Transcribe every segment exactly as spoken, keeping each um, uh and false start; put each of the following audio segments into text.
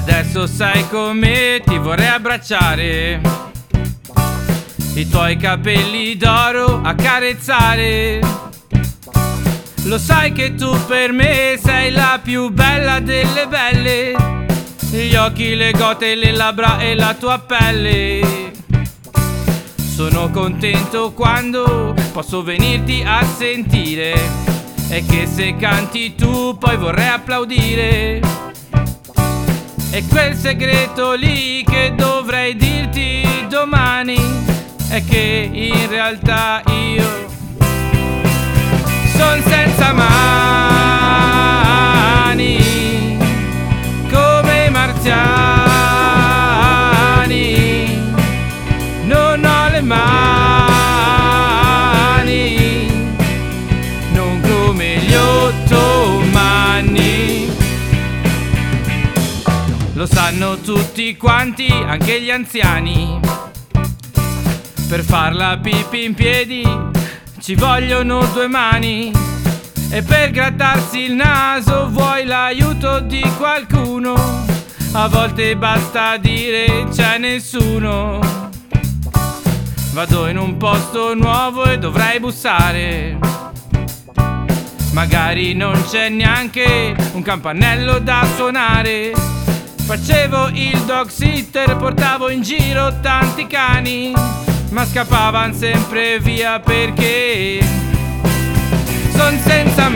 Adesso sai come ti vorrei abbracciare, i tuoi capelli d'oro accarezzare. Lo sai che tu per me sei la più bella delle belle, gli occhi, le gote, le labbra e la tua pelle. Sono contento quando posso venirti a sentire, e che se canti tu poi vorrei applaudire. E quel segreto lì che dovrei dirti domani è che in realtà io son senza mani, come i marziani. Non ho le mani, non come gli ottomani. Lo sanno tutti quanti, anche gli anziani. Per far la pipì in piedi ci vogliono due mani, e per grattarsi il naso vuoi l'aiuto di qualcuno. A volte basta dire c'è nessuno. Vado in un posto nuovo e dovrei bussare, magari non c'è neanche un campanello da suonare. Facevo il dog sitter, portavo in giro tanti cani, ma scappavan sempre via perché son senza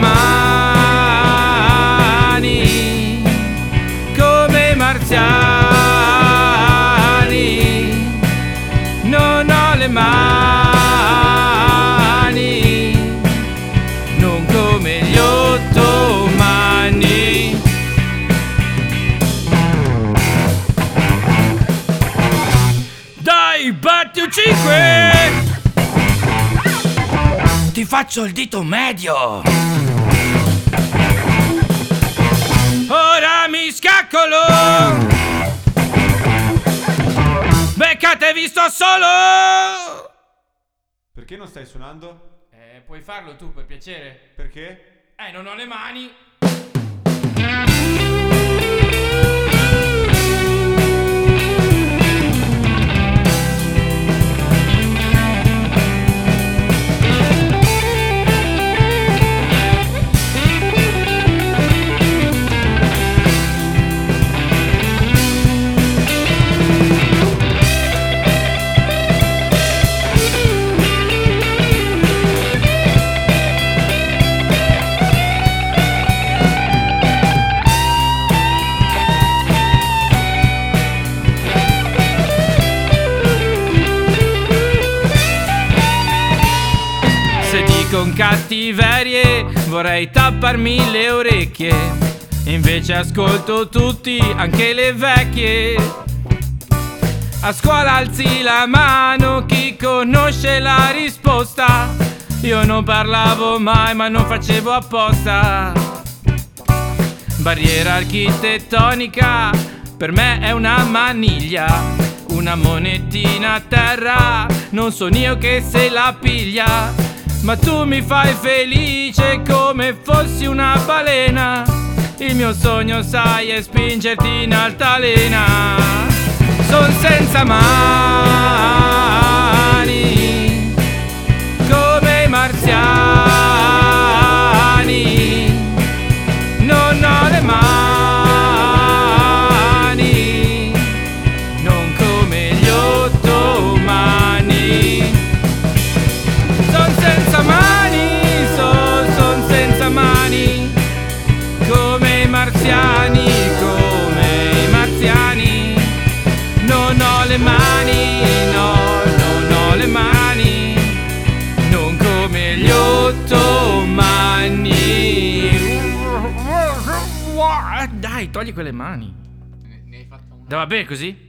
mani, come i marziani. Non ho le mani, non come gli ottomani. Dai, batti un cinque! Ti faccio il dito medio. Ora mi scaccolo. Beccatevi, sto solo. Perché non stai suonando? Eh, puoi farlo tu, per piacere. Perché? Eh, non ho le mani. Con cattiverie vorrei tapparmi le orecchie, invece ascolto tutti, anche le vecchie. A scuola alzi la mano chi conosce la risposta. Io non parlavo mai, ma non facevo apposta. Barriera architettonica per me è una maniglia, una monetina a terra, non sono io che se la piglia. Ma tu mi fai felice come fossi una balena. Il mio sogno, sai, è spingerti in altalena. Son senza mani, come i marziani. Non ho le mani, non come gli ottomani. Son senza mani, son, son senza mani, come i marziani, come i marziani. Non ho le mani, no, non ho le mani, non come gli ottomani. Dai, togli quelle mani. Ne, ne hai fatta una. Va bene così?